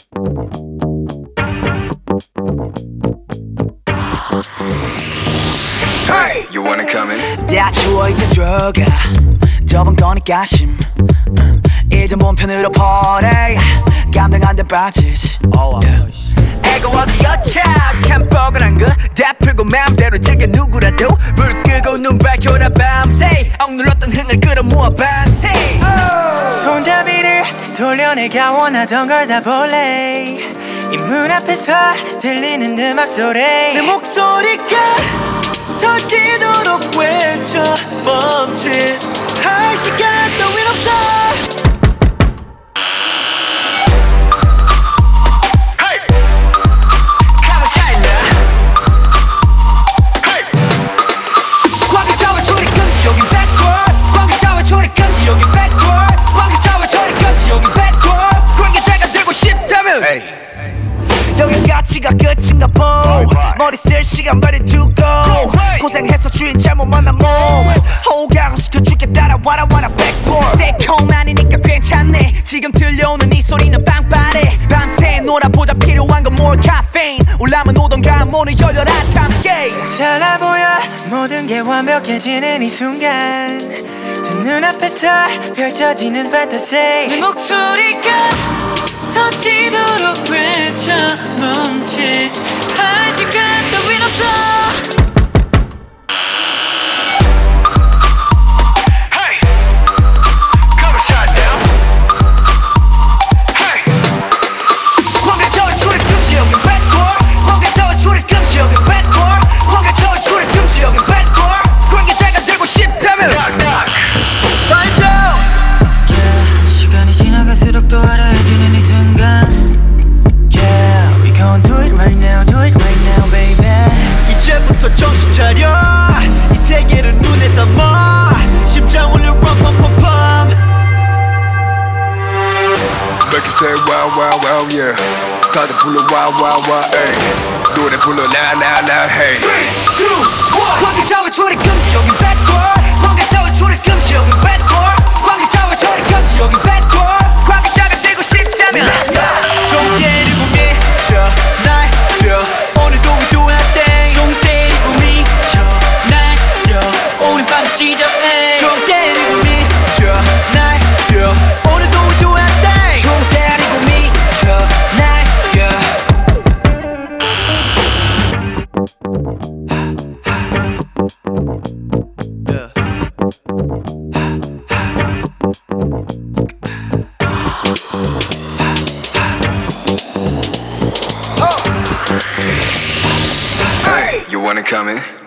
Hey, you wanna come in? 다 추워 이제 들어가 저번 거니까 심 이제 몸 편으로 퍼내 감당 안 돼 빠지지 애가 어디였자 참 뻐근한 거 다 풀고 마음대로 즐겨 누구라도 불 끄고 눈 밝혀라 밤새 억눌렀던 흥을 끌어모아 반세 손잡이를 돌려내가 원하던 걸 다 볼래 이 문 앞에서 들리는 음악 소리 내 목소리가 터지도록 외쳐 멈칫할 시간 따윈 없어 여긴 가치가 끝인가 보 머리 쓸 시간 버리 두고 고생해서 주인 잘못 만난 몸 호강시켜줄게 따라와라 와라 백보드 새콤 아니니까 괜찮네 지금 들려오는 이 소리는 빵빠레 밤새 놀아보자 필요한 건 more caffeine 올라면 오던가 문을 열려라 참깨 달라 보여 모든 게 완벽해지는 이 순간 두 눈앞에서 펼쳐지는 fantasy 내 목소리가 터지도록 외쳐 멈칫할 시간 따윈 없어 Hey, come and shut down. Hey, 광개처럼 출입 금지 여긴 backward 광개처럼 출입 금지 여긴 backward 광개처럼 출입 금지 여긴 backward 관계자가 되고 싶다면 knock knock. Find out yeah, 시간이 지나갈수록 더 알아해지는 이 순간 Yeah, we gon' do it right now, do it right now, baby 이제부터 정신 차려 이 세계를 눈에 담아 심장 울려 rum pum pum pum Make you say wow wow wow yeah. 다들 불러 wow wow wow hey. 노래 불러 now now now hey. 3, 2, 1 관계자와 출입 금지 여긴 backward 관계자와 출입 금지 여긴 backward 관계자와 출입 금지 여긴 backward 관계자가 되고 싶다면 좀 때리고 미쳐 날려 오늘도 we do our thing 좀 때리고 미쳐 날려 오늘 밤 시작해 좀 때리고 미쳐 날려 오늘도 we do our thing 좀 때리고 미쳐 날려 Hey, you wanna come in?